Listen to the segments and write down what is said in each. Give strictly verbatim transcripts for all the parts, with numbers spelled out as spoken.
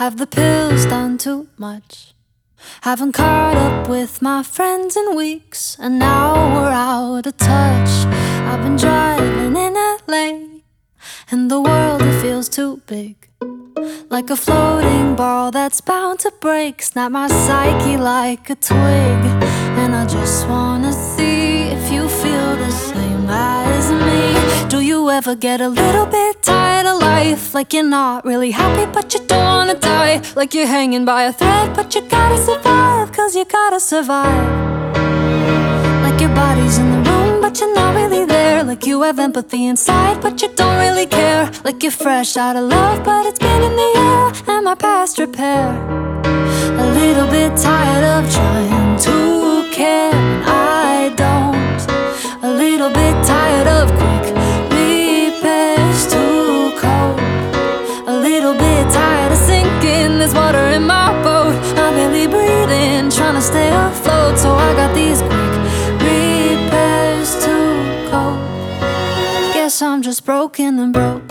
Have the pills done too much? Haven't caught up with my friends in weeks, and now we're out of touch. I've been driving in L A, and the world, it feels too big, like a floating ball that's bound to break. Snap my psyche like a twig, and I just wanna see if you feel the same as me. Do you ever get a little bit tired of life? Like you're not really happy but you don't wanna die. Like you're hanging by a thread but you gotta survive, cause you gotta survive. Like your body's in the room but you're not really there. Like you have empathy inside but you don't really care. Like you're fresh out of love but it's been in the air and my past repair. A little bit tired of trying to care, I don't. A little bit tired of quick repairs to cope. A little bit tired of sinking, there's water in my boat. I'm barely breathing, trying to stay afloat, so I got these quick repairs to cope. Guess I'm just broken and broke.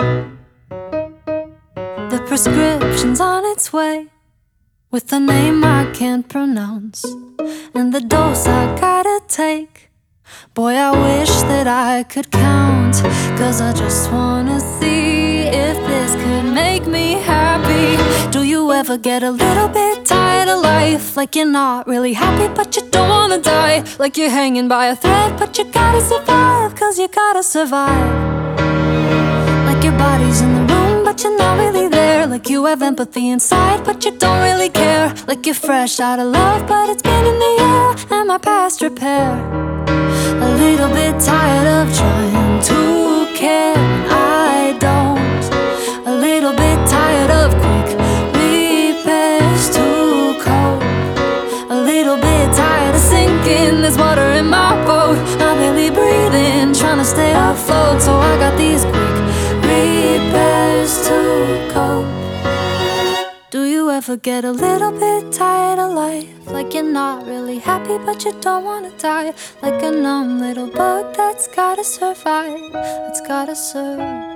The prescription's on its way, with a name I can't pronounce, and the dose I gotta take. Boy, I wish that I could count, cause I just wanna see if this could make me happy. Do you ever get a little bit tired of life? Like you're not really happy but you don't wanna die. Like you're hanging by a thread but you gotta survive, cause you gotta survive. Like your body's in the room but you're not really there. Like you have empathy inside but you don't really care. Like you're fresh out of love but it's been in the air and my past repair. A little bit tired of trying to care, I don't. A little bit tired of quick repairs to cope. A little bit tired of sinking, there's water in my boat. I'm barely breathing, trying to stay afloat, so I got these quick repairs to cope. Do you ever get a little bit tired of life? Like you're not really happy but you don't wanna die. Like a numb little bug that's gotta survive, that's gotta survive.